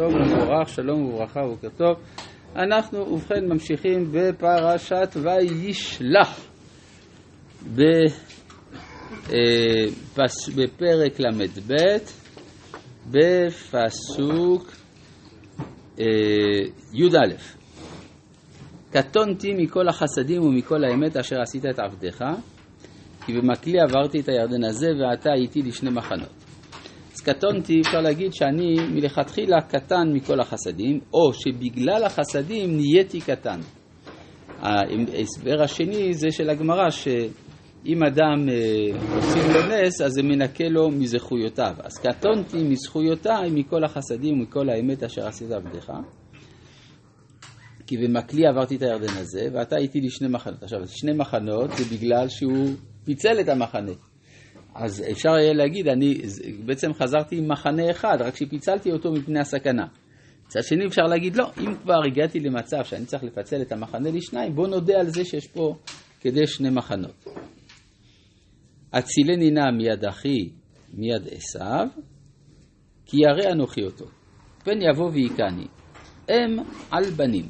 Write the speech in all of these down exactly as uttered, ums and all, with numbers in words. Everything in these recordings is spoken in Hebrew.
טוב ומבורך, שלום וברכה ובוקר טוב. אנחנו ובכן ממשיכים בפרשת וישלח בפרק למד ב' בפסוק י' א'. קטונתי מכל החסדים ומכל האמת אשר עשית את עבדך, כי במקלי עברתי את הירדן הזה ועתה הייתי לשני מחנות. אז קטונתי, אפשר להגיד שאני מלכתחילה קטן מכל החסדים, או שבגלל החסדים נהייתי קטן. ההסבר השני זה של הגמרא, שאם אדם עושים לו נס, אז זה מנקה לו מזכויותיו. אז קטונתי מזכויותיי מכל החסדים ומכל האמת אשר עשית עבדך, כי במקלי עברתי את הירדן הזה, ועתה הייתי לשני מחנות. עכשיו, שני מחנות זה בגלל שהוא פיצל את המחנה. אז אפשר יהיה להגיד, אני בעצם חזרתי עם מחנה אחד, רק שפיצלתי אותו מפני הסכנה. מצד שני אפשר להגיד, לא, אם כבר הגעתי למצב שאני צריך לפצל את המחנה לשניים, בוא נודה על זה שיש פה כדי שני מחנות. הצילני נא מיד אחי, מיד עשיו, כי ירא אנוכי אותו. פן יבוא ויקני, אם על בנים.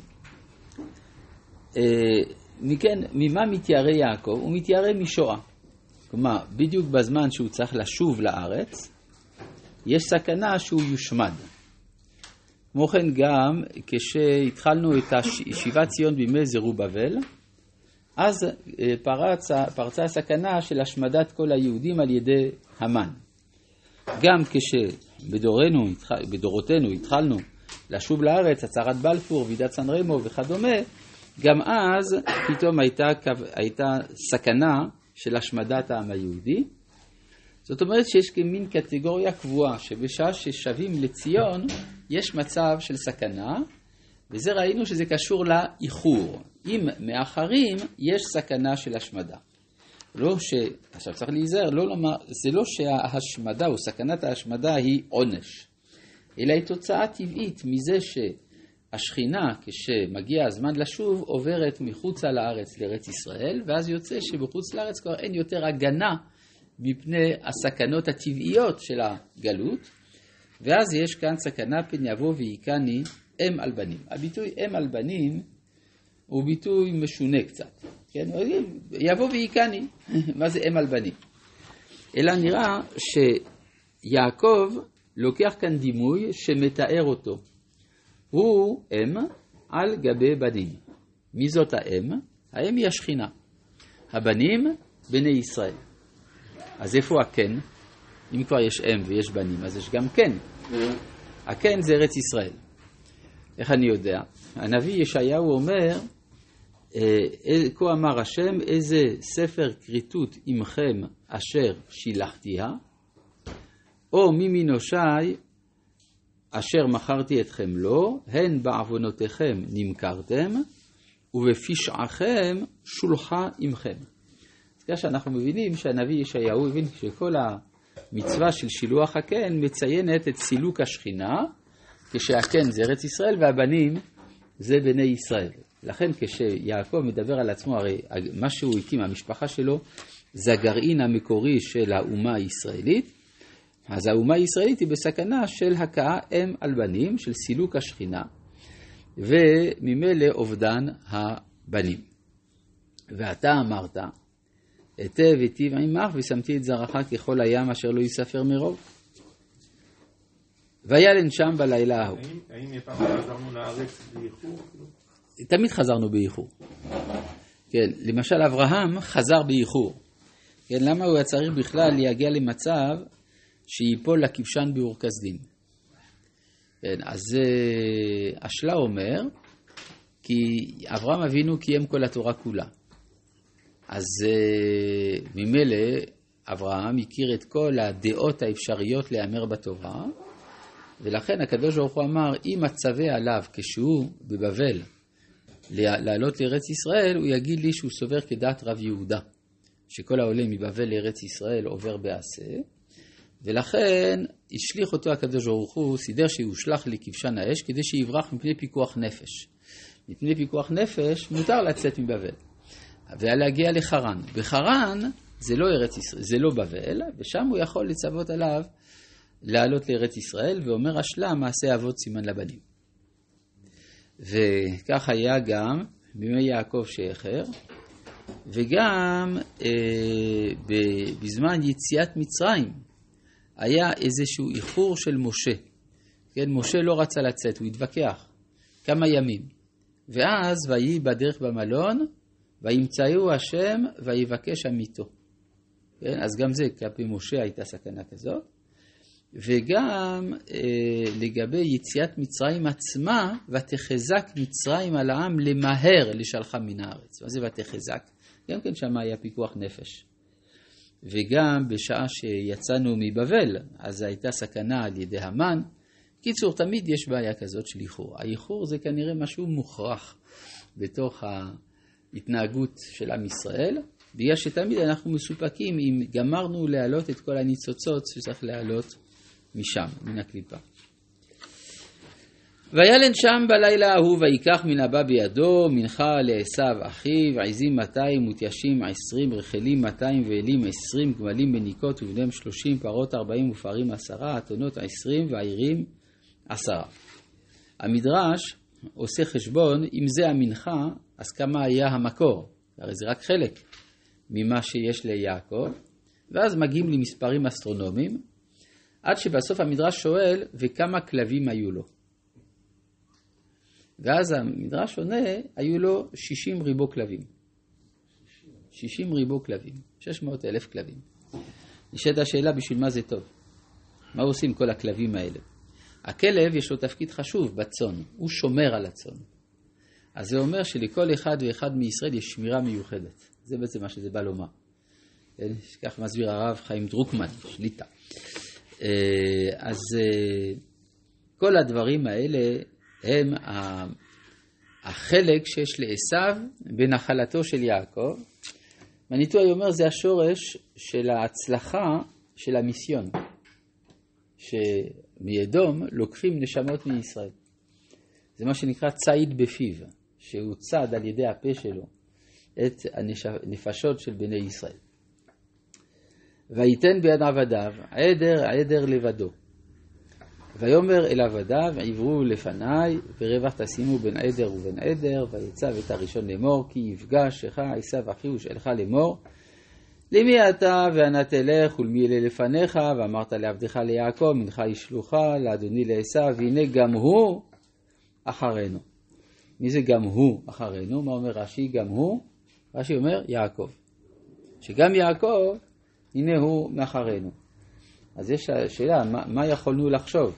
מכן, ממה מתיירא יעקב? הוא מתיירא משואה. כלומר, בדיוק בזמן שהוא צריך לשוב לארץ, יש סכנה שהוא יושמד. כמו כן גם, כשהתחלנו את שיבת ציון בימי זרובבל, אז פרצה, פרצה הסכנה של השמדת כל היהודים על ידי המן. גם כשבדורנו, בדורותינו התחלנו לשוב לארץ, הצהרת בלפור, ועידת סן רמו וכדומה, גם אז פתאום הייתה, הייתה סכנה של השמדת העם היהודי. זאת אומרת שיש כמין קטגוריה קבועה, שבשעה ששבים לציון יש מצב של סכנה, וזה ראינו שזה קשור לאיחור. אם מאחרים יש סכנה של השמדה. לא ש... עכשיו צריך להיזהר, לא לומר, זה לא שההשמדה או סכנת ההשמדה היא עונש, אלא היא תוצאה טבעית מזה שהשכינה, כשמגיע הזמן לשוב, עוברת מחוץ לארץ לארץ ישראל, ואז יוצא שבחוץ לארץ כבר אין יותר הגנה מפני הסכנות הטבעיות של הגלות, ואז יש כאן סכנה פן יבוא ויקני אם על בנים. הביטוי אם על בנים הוא ביטוי משונה קצת. כן? יבוא ויקני, מה זה אם על בנים? אלא נראה שיעקב לוקח כאן דימוי שמתאר אותו. הוא אם על גבי בנים. מי זאת האם? האם היא השכינה. הבנים בני ישראל. אז איפה הכן? אם כבר יש אם ויש בנים, אז יש גם כן. הכן זה ארץ ישראל. איך אני יודע? הנביא ישעיהו אומר, כה אמר השם, איזה ספר כריתות עמכם אשר שילחתיה, או ממינושי אשר מכרתי אתכם לו, הן בעוונותיכם נמכרתם, ובפשעכם שולחה עמכם. אז ככה שאנחנו מבינים שהנביא ישעיהו הבין שכל המצווה של שילוח הכן מציינת את סילוק השכינה, כשהכן זה ארץ ישראל והבנים זה בני ישראל. לכן כשיעקב מדבר על עצמו, הרי מה שהוא הקים, המשפחה שלו, זה הגרעין המקורי של האומה הישראלית, אז האומה הישראלית היא בסכנה של הכאה אם על בנים, של סילוק השכינה, וממילא אובדן הבנים. ואתה אמרת, היטב היטיב עמך ושמתי את זרעך ככל הים אשר לא יספר מרוב. וילן שם בלילה ההוא. האם פעם חזרנו לארץ באיחור? תמיד חזרנו באיחור. כן, למשל אברהם חזר באיחור. כן, למה הוא היה צריך בכלל להגיע למצב שיפול לכבשן באור כסדים? כן, אז השלה אומר, כי אברהם אבינו קיים כל התורה כולה. אז ממילא אברהם הכיר את כל הדעות האפשריות להיאמר בתורה, ולכן הקדוש ברוך הוא אמר, אם אצווה עליו כשהוא בבבל לעלות לארץ ישראל, הוא יגיד לי שהוא סובר כדעת רב יהודה, שכל העולה מבבל לארץ ישראל עובר בעשה, ולכן השליך אותו הקדוש ברוך הוא, סידר שיושלח לכבשן האש, כדי שיברח מפני פיקוח נפש. מפני פיקוח נפש מותר לצאת מבבל. ולהגיע לחרן. בחרן זה לא ארץ ישראל, זה לא בבל, ושם הוא יכול לצוות עליו לעלות לארץ ישראל, ואומר השלה מעשה אבות סימן לבנים. וכך היה גם בימי יעקב שאחר, וגם אה, בזמן יציאת מצרים היה איזשהו איחור של משה. כן, משה לא רצה לצאת, הוא התווכח כמה ימים. ואז ויהי בדרך במלון, וימצאו השם ויבקש עמיתו. כן, אז גם זה, כלפי משה הייתה סכנה כזאת. וגם אה, לגבי יציאת מצרים עצמה, ותחזק מצרים על העם למהר לשלחה מן הארץ. מה זה ותחזק? גם כן שם היה פיקוח נפש. וגם בשעה שיצאנו מבבל, אז הייתה סכנה על ידי המן. קיצור, תמיד יש בעיה כזאת של איחור. האיחור זה כנראה משהו מוכרח בתוך ההתנהגות של עם ישראל, בגלל שתמיד אנחנו מסופקים אם גמרנו להעלות את כל הניצוצות שצריך להעלות משם, מן הקליפה. וילן שם בלילה ההוא, ויקח מן הבא בידו מנחה לעשו אחיו, עזים מאתיים ותיישים עשרים, רחלים מאתיים ואלים עשרים, גמלים בניקות ובניהם שלושים, פרות ארבעים ופרים עשרה, אתונות עשרים ועירים עשרה. המדרש עושה חשבון, אם זה המנחה, אז כמה היה המקור? הרי זה רק חלק ממה שיש ליעקב, ואז מגיעים למספרים אסטרונומיים, עד שבסוף המדרש שואל, וכמה כלבים היו לו? ואז המדרש עונה, היו לו שישים ריבו כלבים. שישים ריבו כלבים. שש מאות אלף כלבים. נשאלת השאלה בשביל מה זה טוב. מה עושים כל הכלבים האלה? הכלב יש לו תפקיד חשוב בצאן. הוא שומר על הצאן. אז זה אומר שלכל אחד ואחד מישראל יש שמירה מיוחדת. זה בעצם מה שזה בא לומר. כך מסביר הרב חיים דרוקמן, שליטה. אז כל הדברים האלה הם החלק שיש לעשו בנחלתו של יעקב. מניטו אומר זה השורש של ההצלחה של המיסיון, שמידום לוקחים נשמות מישראל. זה מה שנקרא צעיד בפיו, שהוא צד על ידי הפה שלו את הנפשות של בני ישראל. ויתן ביד עבדיו עדר עדר לבדו. ויאמר אל עבדיו, עברו לפניי, ורווח תשימו בין עדר ובין עדר, ויצב את הראשון לאמור, כי יפגש לך עשו אחיו ושאלך לאמור, למי אתה ואנה תלך ולמי אלה לפניך, ואמרת לעבדך ליעקב, מנך ישלוחה, לאדוני לעשו, והנה גם הוא אחרינו. מי זה גם הוא אחרינו? מה אומר רש"י? גם הוא? רש"י אומר יעקב. שגם יעקב, הנה הוא מאחרינו. אז יש שאלה, מה, מה יכולנו לחשוב?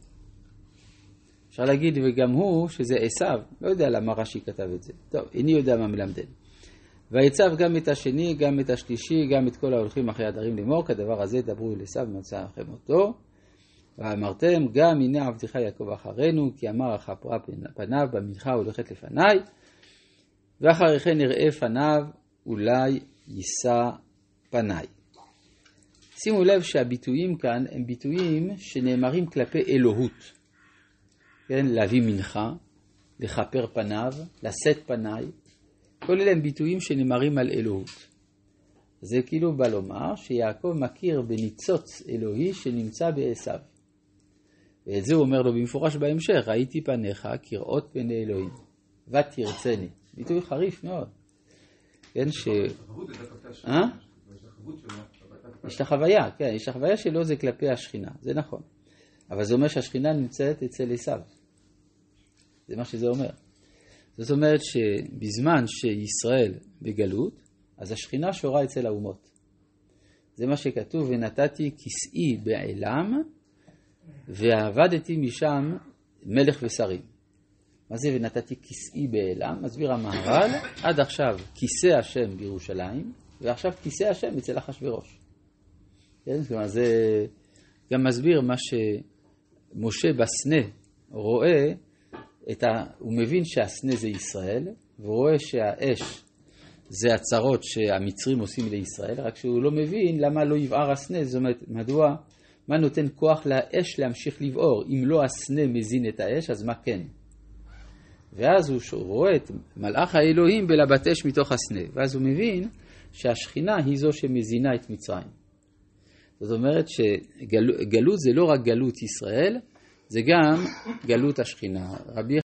אפשר להגיד וגם הוא שזה עשו, לא יודע למה רש"י כתב את זה. טוב, איני יודע מה מלמדן. ויצב גם את השני, גם את השלישי, גם את כל ההולכים אחרי הדרים לאמור, כדבר הזה דברו אל עשו ומצא לכם אותו. ואמרתם גם הנה עבדך יעקב אחרינו, כי אמר אחפרה פניו במנחה הולכת לפניי, ואחרי כן נראה פניו אולי יישא פניי. שימו לב שהביטויים כאן הם ביטויים שנאמרים כלפי אלוהות. כן, להביא מנחה, לכפר פניו, לשאת פניי. כל אלה הם ביטויים שנאמרים על אלוהות. זה כאילו בא לומר שיעקב מכיר בניצוץ אלוהי שנמצא בעשו. ואת זה הוא אומר לו במפורש בהמשך, ראיתי פניך כראות פני אלוהים, ותרצני. ביטוי חריף מאוד. כן, ש... אה? יש את החוויה, כן, יש את החוויה שלו זה כלפי השכינה, זה נכון. אבל זה אומר שהשכינה נמצאת אצל עשו. זה מה שזה אומר. זאת אומרת שבזמן שישראל בגלות, אז השכינה שורה אצל האומות. זה מה שכתוב, ונתתי כסאי בעלם, ועבדתי משם מלך ושרים. מה זה ונתתי כסאי בעלם? מסביר המהר"ל, עד עכשיו כיסא השם בירושלים, ועכשיו כיסא השם אצל אחשוורוש. כן? כלומר, זה גם מסביר מה שמשה בסנה רואה, את ה... הוא מבין שהסנה זה ישראל, והוא רואה שהאש זה הצרות שהמצרים עושים לישראל, רק שהוא לא מבין למה לא יבער הסנה, זאת אומרת, מדוע, מה נותן כוח לאש להמשיך לבעור? אם לא הסנה מזין את האש, אז מה כן? ואז הוא רואה את מלאך האלוהים בלבת אש מתוך הסנה, ואז הוא מבין שהשכינה היא זו שמזינה את מצרים. זאת אומרת שגלות זה לא רק גלות ישראל, זה גם גלות השכינה. רבי